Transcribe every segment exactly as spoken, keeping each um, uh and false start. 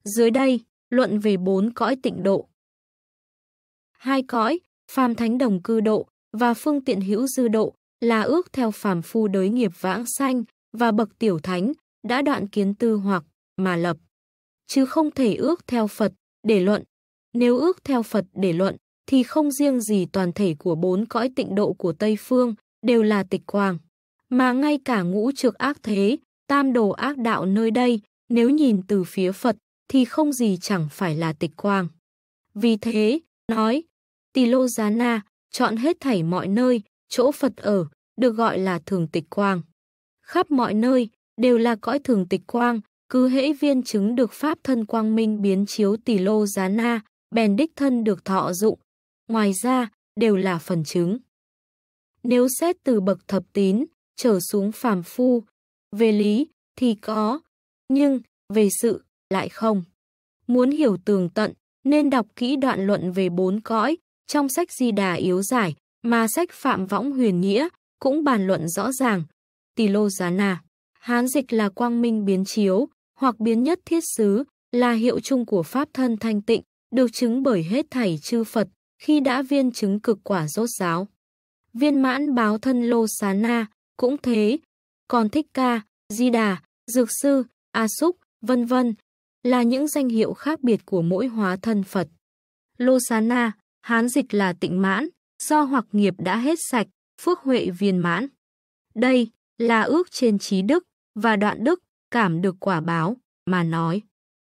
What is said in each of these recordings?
Dưới đây, luận về bốn cõi tịnh độ. Hai cõi, phàm thánh đồng cư độ và phương tiện hữu dư độ là ước theo phàm phu đới nghiệp vãng sanh và bậc tiểu thánh đã đoạn kiến tư hoặc mà lập, chứ không thể ước theo Phật để luận. Nếu ước theo Phật để luận thì không riêng gì toàn thể của bốn cõi tịnh độ của Tây Phương đều là tịch quang, mà ngay cả ngũ trược ác thế, tam đồ ác đạo nơi đây, nếu nhìn từ phía Phật thì không gì chẳng phải là tịch quang. Vì thế, nói, Tỳ Lô Giá Na, chọn hết thảy mọi nơi, chỗ Phật ở, được gọi là thường tịch quang. Khắp mọi nơi, đều là cõi thường tịch quang, cứ hễ viên chứng được pháp thân quang minh biến chiếu Tỳ Lô Giá Na, bèn đích thân được thọ dụng. Ngoài ra, đều là phần chứng. Nếu xét từ bậc thập tín, trở xuống phàm phu, về lý thì có, nhưng về sự lại không. Muốn hiểu tường tận, nên đọc kỹ đoạn luận về bốn cõi, trong sách Di Đà Yếu Giải, mà sách Phạm Võng Huyền Nghĩa cũng bàn luận rõ ràng. Tỳ Lô Giá Na, Hán dịch là quang minh biến chiếu, hoặc biến nhất thiết xứ, là hiệu chung của pháp thân thanh tịnh, được chứng bởi hết thảy chư Phật, khi đã viên chứng cực quả rốt ráo. Viên mãn báo thân Lô Xá Na, cũng thế, còn Thích Ca, Di Đà, Dược Sư, A Xúc, vân vân là những danh hiệu khác biệt của mỗi hóa thân Phật. Lô Xá Na, Hán dịch là tịnh mãn, do hoặc nghiệp đã hết sạch, phước huệ viên mãn. Đây là ước trên trí đức và đoạn đức, cảm được quả báo, mà nói.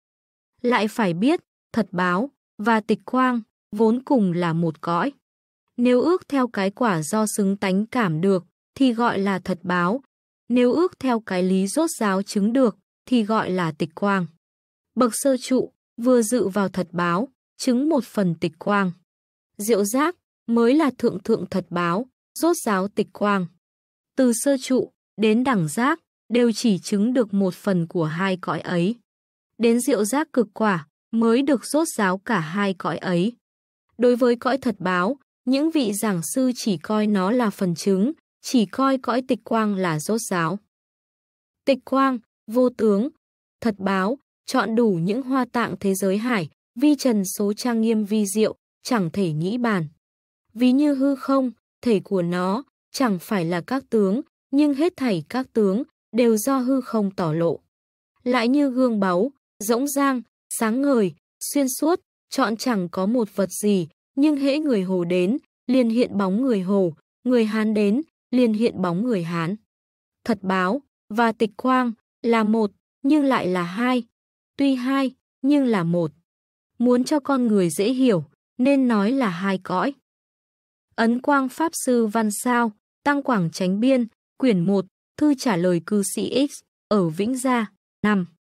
Lại phải biết, thật báo và tịch quang vốn cùng là một cõi. Nếu ước theo cái quả do xứng tánh cảm được, thì gọi là thật báo. Nếu ước theo cái lý rốt ráo chứng được, thì gọi là tịch quang. Bậc sơ trụ, vừa dự vào thật báo, chứng một phần tịch quang. Diệu giác mới là thượng thượng thật báo, rốt ráo tịch quang. Từ sơ trụ đến đẳng giác, đều chỉ chứng được một phần của hai cõi ấy. Đến diệu giác cực quả, mới được rốt ráo cả hai cõi ấy. Đối với cõi thật báo, những vị giảng sư chỉ coi nó là phần chứng, chỉ coi cõi tịch quang là rốt ráo. Tịch quang, vô tướng, thật báo, chọn đủ những hoa tạng thế giới hải, vi trần số trang nghiêm vi diệu, chẳng thể nghĩ bàn. Ví như hư không, thể của nó, chẳng phải là các tướng, nhưng hết thảy các tướng, đều do hư không tỏ lộ. Lại như gương báu, rỗng rang, sáng ngời, xuyên suốt, chọn chẳng có một vật gì, nhưng hễ người Hồ đến, liền hiện bóng người Hồ, người Hán đến, liền hiện bóng người Hán. Thật báo và tịch quang là một, nhưng lại là hai. Tuy hai, nhưng là một. Muốn cho con người dễ hiểu, nên nói là hai cõi. Ấn Quang Pháp Sư Văn Sao, Tăng Quảng Chánh Biên, quyển một, thư trả lời cư sĩ X, ở Vĩnh Gia, năm.